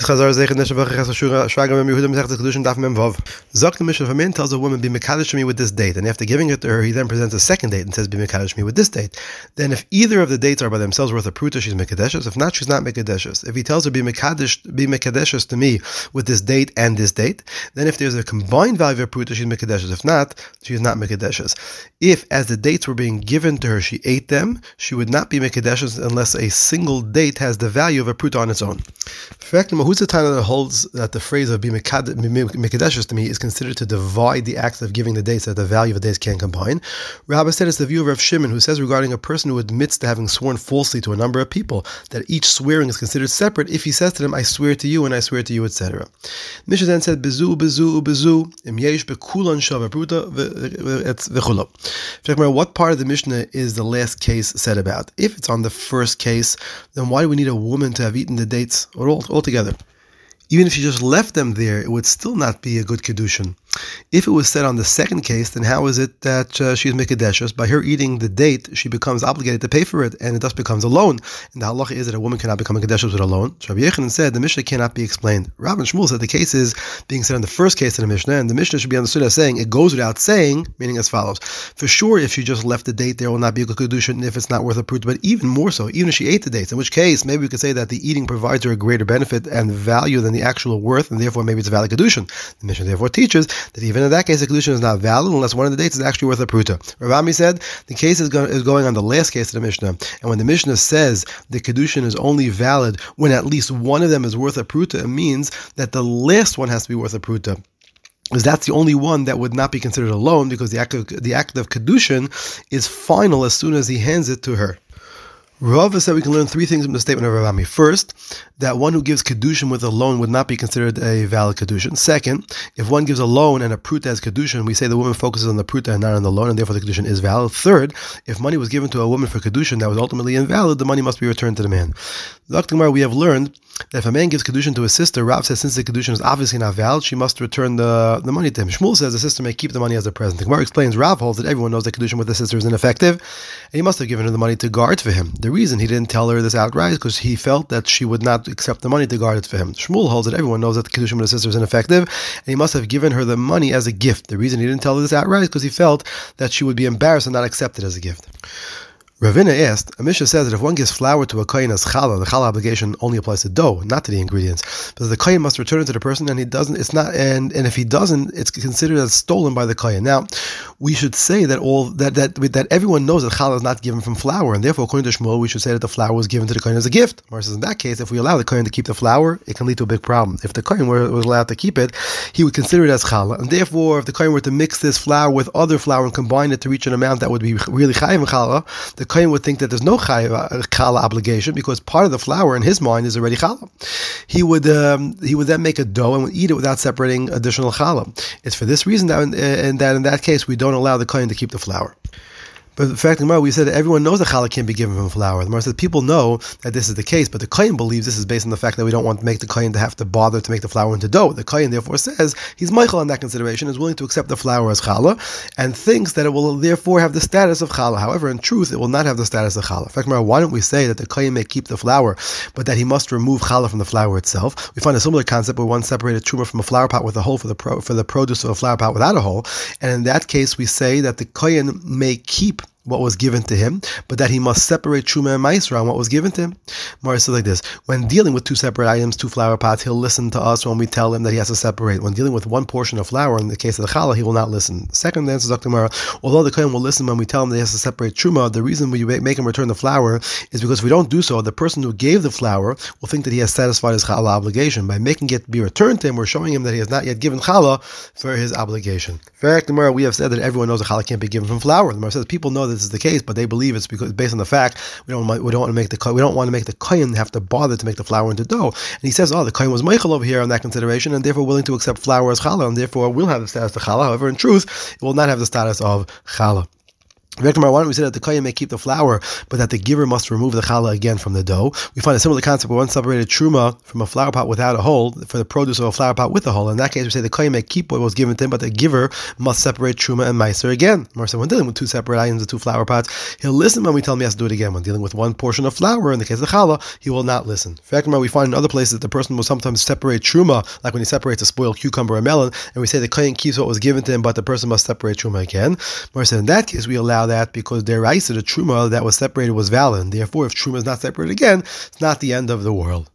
Chazar Zeichen Neshavach Chasashura Shvagam Yehuda Mesech Kedushin Daf Mem Vav. Zok the Mishnah, if a man tells a woman, be mekadosh me with this date, and after giving it to her, he then presents a second date and says, be mekadosh me with this date. Then if either of the dates are by themselves worth a pruta, she's mekadeshes. If not, she's not mekadeshes. If he tells her, be mekadeshes to me with this date and this date, then if there's a combined value of pruta, she's mekadeshes. If not, she's not mekadeshes. If, as the dates were being given to her, she ate them, she would not be mekadeshes unless a single date has the value of a pruta on its own. In fact, who's the time that holds that the phrase of be mekadeshes to me is considered to divide the act of giving the dates, that the value of the dates can't combine? Rabbi said it's the view of Rav Shimon, who says regarding a person who admits to having sworn falsely to a number of people, that each swearing is considered separate if he says to them, I swear to you and I swear to you, etc. Mishnah then said, bezu, bezu, bezu, im yesh bekulan shava pruta v'chulo. What part of the Mishnah is the last case said about? If it's on the first case, then why do we need a woman to have eaten the dates altogether? Even if she just left them there, it would still not be a good kedushin. If it was said on the second case, then how is it that she is mekadeshes? By her eating the date, she becomes obligated to pay for it, and it thus becomes a loan. And the halacha is that a woman cannot become a kedeshes with a loan. So Rabbi Yechanan said the Mishnah cannot be explained. Rav and Shmuel said the case is being said on the first case of the Mishnah, and the Mishnah should be understood as saying it goes without saying, meaning as follows: for sure, if she just left the date, there will not be a good kedushin if it's not worth a prut. But even more so, even if she ate the dates, in which case maybe we could say that the eating provides her a greater benefit and value than the actual worth, and therefore maybe it's a valid kedushin. The Mishnah therefore teaches that even in that case, the kedushin is not valid unless one of the dates is actually worth a pruta. Rav Ami said the case is going on the last case of the Mishnah, and when the Mishnah says the kedushin is only valid when at least one of them is worth a pruta, it means that the last one has to be worth a pruta, because that's the only one that would not be considered a loan, because the act of kedushin is final as soon as he hands it to her. Rav said we can learn three things from the statement of Rav Ami. First, that one who gives kedushin with a loan would not be considered a valid kedushin. Second, if one gives a loan and a pruta as kedushin, we say the woman focuses on the pruta and not on the loan, and therefore the kedushin is valid. Third, if money was given to a woman for kedushin that was ultimately invalid, the money must be returned to the man. We have learned that if a man gives kedushin to his sister, Rav says since the kedushin is obviously not valid, she must return the money to him. Shmuel says the sister may keep the money as a present. The Gemara explains Rav holds that everyone knows that kedushin with the sister is ineffective, and he must have given her the money to guard for him. The reason he didn't tell her this outright is because he felt that she would not accept the money to guard it for him. Shmuel holds that everyone knows that the kedushin with the sister is ineffective, and he must have given her the money as a gift. The reason he didn't tell her this outright is because he felt that she would be embarrassed and not accept it as a gift. Ravina asked, a Mishnah says that if one gives flour to a kohen as challah, the challah obligation only applies to dough, not to the ingredients. But the kohen must return it to the person, and he doesn't. It's not, and if he doesn't, it's considered as stolen by the kohen. Now, we should say that everyone knows that challah is not given from flour, and therefore, according to Shmuel, we should say that the flour was given to the kohen as a gift. Versus in that case, if we allow the kohen to keep the flour, it can lead to a big problem. If the kohen was allowed to keep it, he would consider it as challah, and therefore, if the kohen were to mix this flour with other flour and combine it to reach an amount that would be really chayiv in challah, the kohen would think that there's no challah obligation because part of the flour in his mind is already challah. He would then make a dough and would eat it without separating additional challah. It's for this reason that in that case we don't allow the kohen to keep the flour. But in fact, we said that everyone knows that challah can't be given from flour. The Gemara says people know that this is the case, but the kohen believes this is based on the fact that we don't want to make the kohen to have to bother to make the flour into dough. The kohen therefore says he's meichel on that consideration, is willing to accept the flour as challah, and thinks that it will therefore have the status of challah. However, in truth, it will not have the status of challah. In fact, why don't we say that the kohen may keep the flour, but that he must remove challah from the flour itself? We find a similar concept where one separated truma from a flour pot with a hole for the produce of a flour pot without a hole, and in that case, we say that the kohen may keep what was given to him, but that he must separate Truma and Maisra on what was given to him. Mara says like this: when dealing with two separate items, two flour pots, he'll listen to us when we tell him that he has to separate. When dealing with one portion of flour, in the case of the challah, he will not listen. Second answer, Dr. Mara, although the kohen will listen when we tell him that he has to separate Truma, the reason we make him return the flour is because if we don't do so, the person who gave the flour will think that he has satisfied his challah obligation. By making it be returned to him, we're showing him that he has not yet given challah for his obligation. In fact, Mara, we have said that everyone knows that challah can't be given from flour. The Mara says people know this is the case, but they believe it's because based on the fact we don't want to make the kohen have to bother to make the flour into dough. And he says, the kohen was meichel over here on that consideration, and therefore willing to accept flour as challah, and therefore will have the status of challah. However, in truth, it will not have the status of challah. Why don't we say that the kohen may keep the flour, but that the giver must remove the challah again from the dough? We find a similar concept where one separated truma from a flour pot without a hole for the produce of a flour pot with a hole. In that case, we say the kohen may keep what was given to him, but the giver must separate truma and meiser again. So when dealing with two separate items of two flour pots, he'll listen when we tell him he has to do it again. When dealing with one portion of flour, in the case of challah, he will not listen. We find in other places that the person will sometimes separate truma, like when he separates a spoiled cucumber or melon, and we say the kohen keeps what was given to him, but the person must separate truma again. In that case, we allow that because the truma that was separated was valid. Therefore, if truma is not separated again, it's not the end of the world.